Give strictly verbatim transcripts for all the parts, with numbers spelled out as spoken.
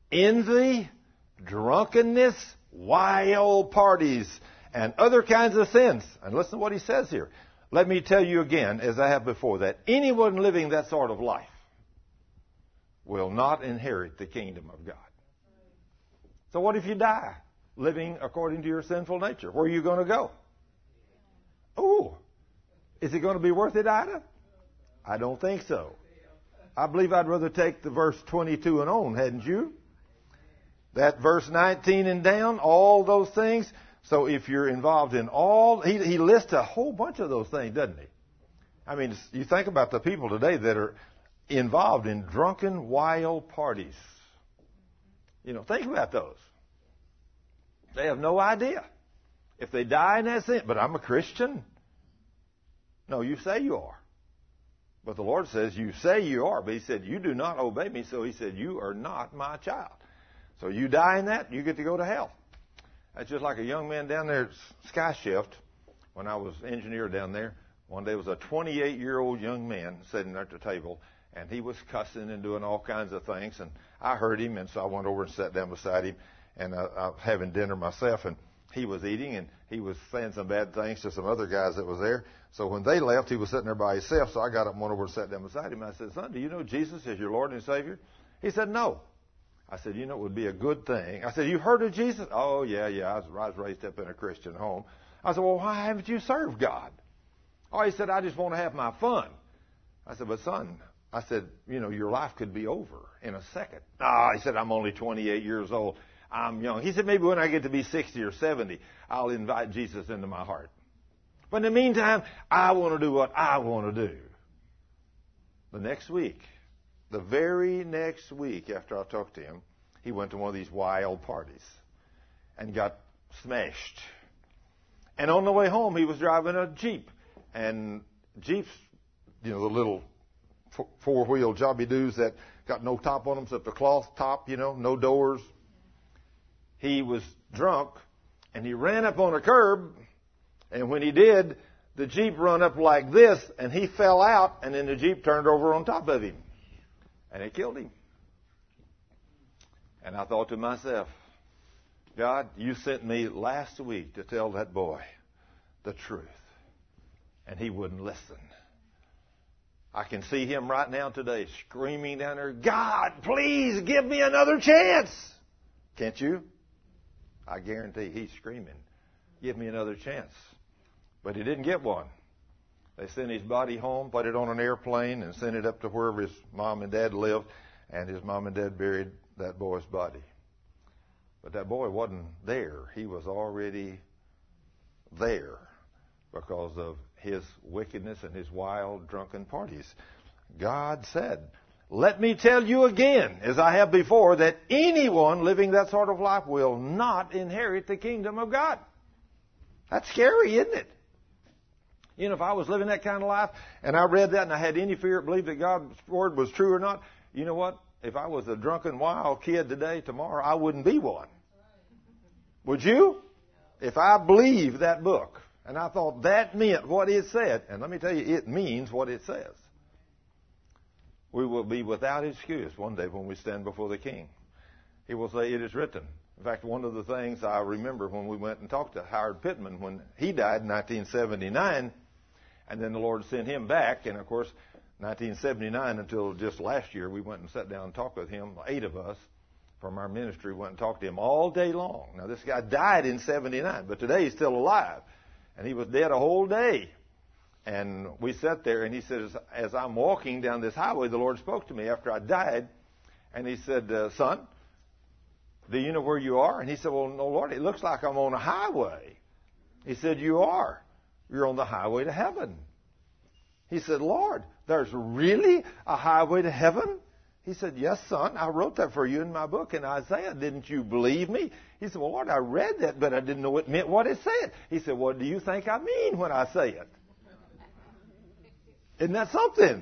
envy, drunkenness, wild parties, and other kinds of sins. And listen to what he says here. Let me tell you again, as I have before, that anyone living that sort of life will not inherit the kingdom of God. So what if you die living according to your sinful nature? Where are you going to go? Oh, is it going to be worth it, Ida? I don't think so. I believe I'd rather take the verse twenty-two and on, hadn't you? That verse nineteen and down, all those things. So if you're involved in all, he, he lists a whole bunch of those things, doesn't he? I mean, you think about the people today that are involved in drunken, wild parties. You know, think about those. They have no idea. If they die in that sin, but I'm a Christian. No, you say you are. But the Lord says you say you are. But he said, you do not obey me. So he said, you are not my child. So you die in that, you get to go to hell. That's just like a young man down there at Sky Shift. When I was engineer down there, one day was a twenty-eight-year-old young man sitting there at the table. And he was cussing and doing all kinds of things. And I heard him, and so I went over and sat down beside him. And uh, I was having dinner myself, and he was eating, and he was saying some bad things to some other guys that was there. So when they left, he was sitting there by himself. So I got up and went over and sat down beside him. I said, son, do you know Jesus is your Lord and Savior? He said, no. I said, you know, it would be a good thing. I said, you heard of Jesus? Oh, yeah, yeah. I was, I was raised up in a Christian home. I said, well, why haven't you served God? Oh, he said, I just want to have my fun. I said, but son, I said, you know, your life could be over in a second. Ah, he said, I'm only twenty-eight years old. I'm young. He said, maybe when I get to be sixty or seventy, I'll invite Jesus into my heart. But in the meantime, I want to do what I want to do. The next week, the very next week after I talked to him, he went to one of these wild parties and got smashed. And on the way home, he was driving a Jeep. And Jeeps, you know, the little four-wheel jobby-doos that got no top on them except the cloth top, you know, no doors. He was drunk, and he ran up on a curb, and when he did, the Jeep run up like this, and he fell out, and then the Jeep turned over on top of him, and it killed him. And I thought to myself, God, you sent me last week to tell that boy the truth, and he wouldn't listen. I can see him right now today screaming down there, God, please give me another chance. Can't you? I guarantee he's screaming, give me another chance. But he didn't get one. They sent his body home, put it on an airplane, and sent it up to wherever his mom and dad lived, and his mom and dad buried that boy's body. But that boy wasn't there. He was already there because of his wickedness and his wild, drunken parties. God said, let me tell you again, as I have before, that anyone living that sort of life will not inherit the kingdom of God. That's scary, isn't it? You know, if I was living that kind of life and I read that and I had any fear, believed that God's word was true or not, you know what? If I was a drunken, wild kid today, tomorrow, I wouldn't be one. Would you? If I believed that book and I thought that meant what it said, and let me tell you, it means what it says. We will be without excuse one day when we stand before the King. He will say, it is written. In fact, one of the things I remember when we went and talked to Howard Pittman when he died in nineteen seventy-nine, and then the Lord sent him back, and of course, nineteen seventy-nine until just last year, we went and sat down and talked with him. Eight of us from our ministry went and talked to him all day long. Now, this guy died in seventy-nine, but today he's still alive, and he was dead a whole day. And we sat there, and he said, as I'm walking down this highway, the Lord spoke to me after I died, and he said, uh, son, do you know where you are? And he said, well, no, Lord, it looks like I'm on a highway. He said, you are. You're on the highway to heaven. He said, Lord, there's really a highway to heaven? He said, yes, son, I wrote that for you in my book in Isaiah. Didn't you believe me? He said, well, Lord, I read that, but I didn't know it meant what it said. He said, what do you think I mean when I say it? Isn't that something?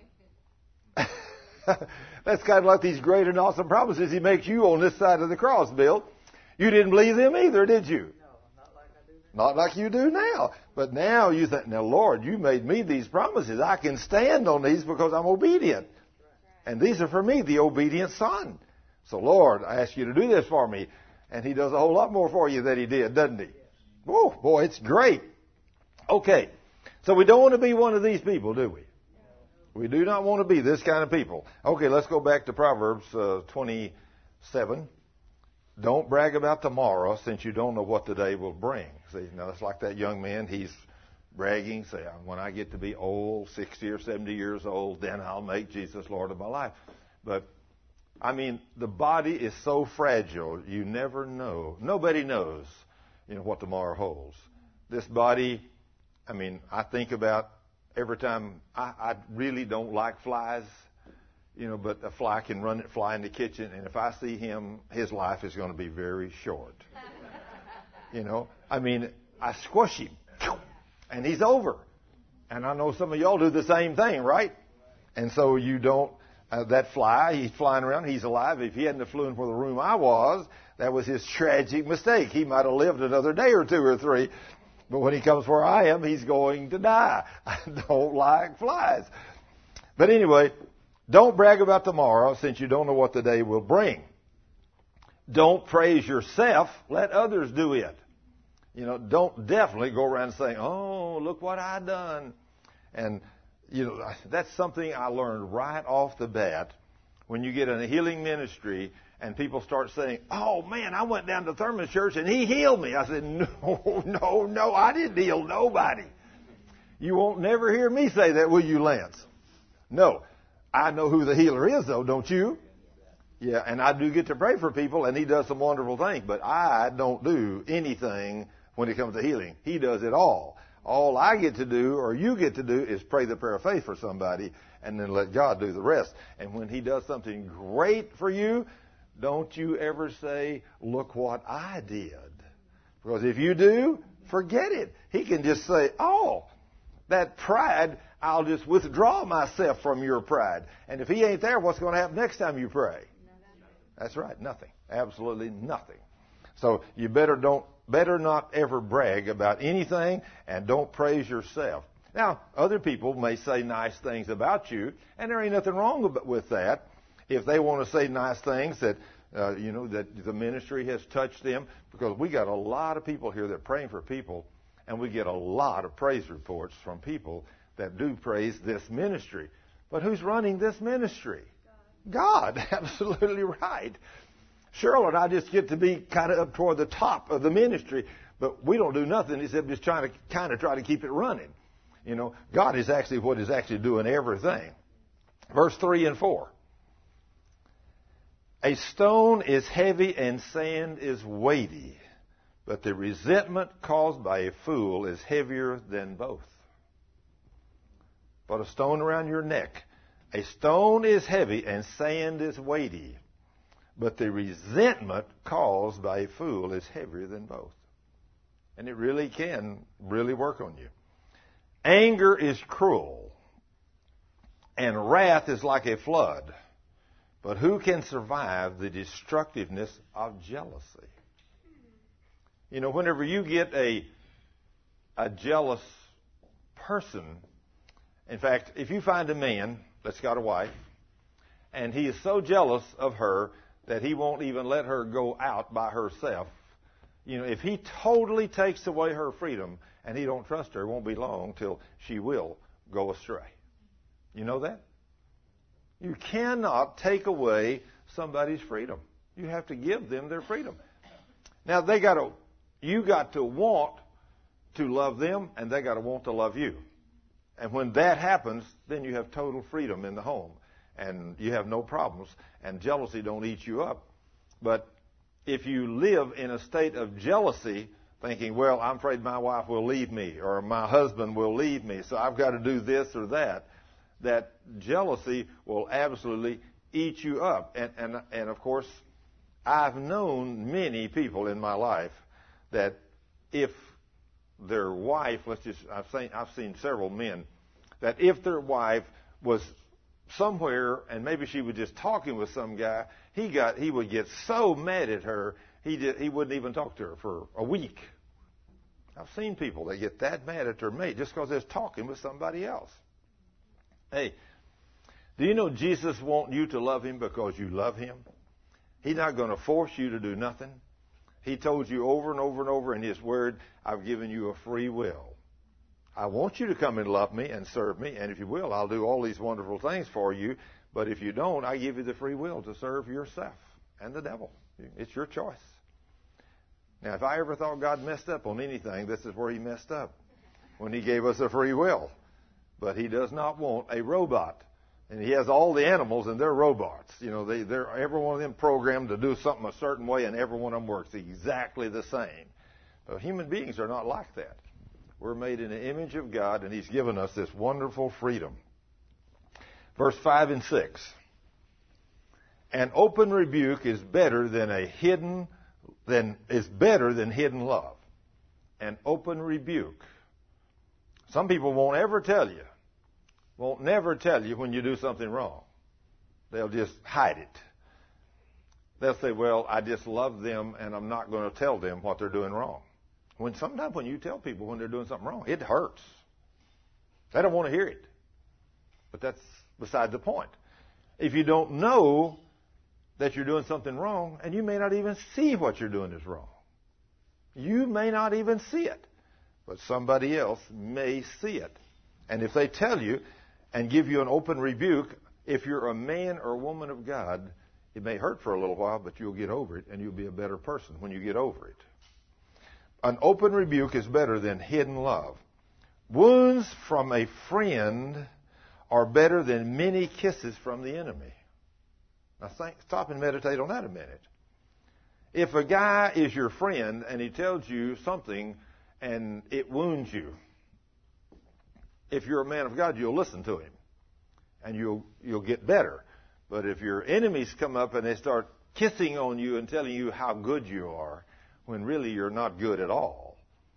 That's kind of like these great and awesome promises he makes you on this side of the cross, Bill. You didn't believe them either, did you? No, not like I do now. Not like you do now. But now you think, now, Lord, you made me these promises. I can stand on these because I'm obedient. And these are for me, the obedient son. So, Lord, I ask you to do this for me. And he does a whole lot more for you than he did, doesn't he? Oh, boy, it's great. Okay. So we don't want to be one of these people, do we? We do not want to be this kind of people. Okay, let's go back to Proverbs uh, twenty-seven. Don't brag about tomorrow since you don't know what the day will bring. See, now it's like that young man. He's bragging, say, when I get to be old, sixty or seventy years old, then I'll make Jesus Lord of my life. But, I mean, the body is so fragile, you never know. Nobody knows, you know, what tomorrow holds. This body, I mean, I think about every time, I, I really don't like flies, you know, but a fly can run, fly in the kitchen, and if I see him, his life is going to be very short. You know, I mean, I squish him, and he's over. And I know some of y'all do the same thing, right? And so you don't, uh, that fly, he's flying around, he's alive. If he hadn't have flown for the room I was, that was his tragic mistake. He might have lived another day or two or three. But when he comes where I am, he's going to die. I don't like flies. But anyway, don't brag about tomorrow since you don't know what the day will bring. Don't praise yourself. Let others do it. You know, don't definitely go around saying, oh, look what I done. And, you know, that's something I learned right off the bat. When you get in a healing ministry and people start saying, oh, man, I went down to Thurman's church and he healed me. I said, no, no, no, I didn't heal nobody. You won't never hear me say that, will you, Lance? No. I know who the healer is, though, don't you? Yeah, and I do get to pray for people, and he does some wonderful things, but I don't do anything when it comes to healing. He does it all. All I get to do, or you get to do, is pray the prayer of faith for somebody, and then let God do the rest. And when he does something great for you, don't you ever say, look what I did. Because if you do, forget it. He can just say, oh, that pride, I'll just withdraw myself from your pride. And if he ain't there, what's going to happen next time you pray? That's right, nothing. Absolutely nothing. So you better don't, better not ever brag about anything, and don't praise yourself. Now, other people may say nice things about you, and there ain't nothing wrong with that. If they want to say nice things that, uh, you know, that the ministry has touched them, because we got a lot of people here that are praying for people, and we get a lot of praise reports from people that do praise this ministry. But who's running this ministry? God. God. Absolutely right. Cheryl and I just get to be kind of up toward the top of the ministry, but we don't do nothing except just trying to kind of try to keep it running. You know, God is actually what is actually doing everything. Verse three and four. A stone is heavy and sand is weighty, but the resentment caused by a fool is heavier than both. Put a stone around your neck. A stone is heavy and sand is weighty, but the resentment caused by a fool is heavier than both. And it really can really work on you. Anger is cruel, and wrath is like a flood. But who can survive the destructiveness of jealousy? You know, whenever you get a, a jealous person, in fact, if you find a man that's got a wife, and he is so jealous of her that he won't even let her go out by herself, you know, if he totally takes away her freedom and he don't trust her, it won't be long till she will go astray. You know that? You cannot take away somebody's freedom. You have to give them their freedom. Now, they got to, you got to want to love them, and they got to want to love you. And when that happens, then you have total freedom in the home, and you have no problems, and jealousy don't eat you up. But if you live in a state of jealousy, thinking, well, I'm afraid my wife will leave me, or my husband will leave me, so I've got to do this or that, that jealousy will absolutely eat you up. And, and, and of course, I've known many people in my life that if their wife, let's just, I've seen, I've seen several men, that if their wife was somewhere and maybe she was just talking with some guy, he got, he would get so mad at her, he did, he wouldn't even talk to her for a week. I've seen people that get that mad at their mate just because they're talking with somebody else. Hey, do you know Jesus wants you to love him because you love him? He He's not going to force you to do nothing. He told you over and over and over in His Word, I've given you a free will. I want you to come and love me and serve me, and if you will, I'll do all these wonderful things for you. But if you don't, I give you the free will to serve yourself and the devil. It's your choice. Now, if I ever thought God messed up on anything, this is where He messed up, when He gave us a free will. But He does not want a robot. And He has all the animals, and they're robots. You know, they, they're every one of them programmed to do something a certain way, and every one of them works exactly the same. But human beings are not like that. We're made in the image of God, and He's given us this wonderful freedom. Verse five and six. An open rebuke is better than a hidden, than is better than hidden love. An open rebuke. Some people won't ever tell you. Won't never tell you when you do something wrong. They'll just hide it. They'll say, well, I just love them and I'm not going to tell them what they're doing wrong. When sometimes when you tell people when they're doing something wrong, it hurts. They don't want to hear it. But that's beside the point. If you don't know that you're doing something wrong, and you may not even see what you're doing is wrong. You may not even see it. But somebody else may see it. And if they tell you and give you an open rebuke, if you're a man or woman of God, it may hurt for a little while, but you'll get over it, and you'll be a better person when you get over it. An open rebuke is better than hidden love. Wounds from a friend are better than many kisses from the enemy. Now think, stop and meditate on that a minute. If a guy is your friend and he tells you something and it wounds you, if you're a man of God, you'll listen to him, and you'll you'll get better. But if your enemies come up and they start kissing on you and telling you how good you are, when really you're not good at all.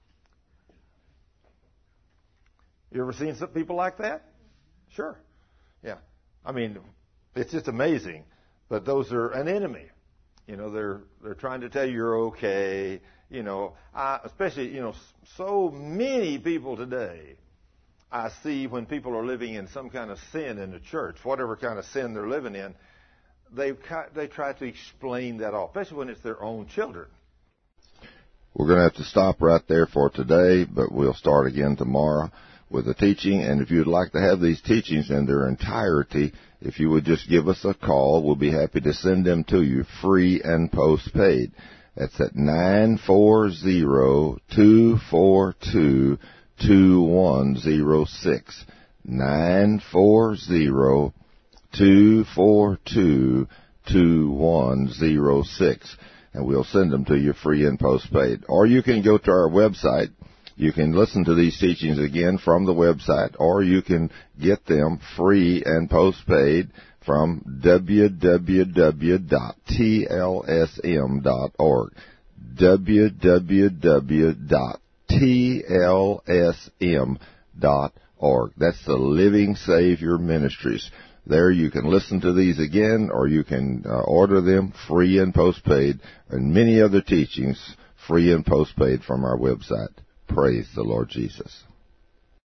You ever seen some people like that? Sure. Yeah. I mean, it's just amazing. But those are an enemy. You know, they're they're trying to tell you you're okay. You know, I, especially, you know, so many people today, I see when people are living in some kind of sin in the church, whatever kind of sin they're living in, they they try to explain that off, especially when it's their own children. We're going to have to stop right there for today, but we'll start again tomorrow with the teaching. And if you'd like to have these teachings in their entirety, if you would just give us a call, we'll be happy to send them to you free and postpaid. That's at nine four zero, two four two, two one zero six. nine four zero, two four two, two one zero six. And we'll send them to you free and postpaid. Or you can go to our website. You can listen to these teachings again from the website, or you can get them free and postpaid from w w w dot t l s m dot org. w w w dot t l s m dot org. That's the Living Savior Ministries. There you can listen to these again, or you can uh, order them free and postpaid, and many other teachings free and postpaid from our website. Praise the Lord Jesus.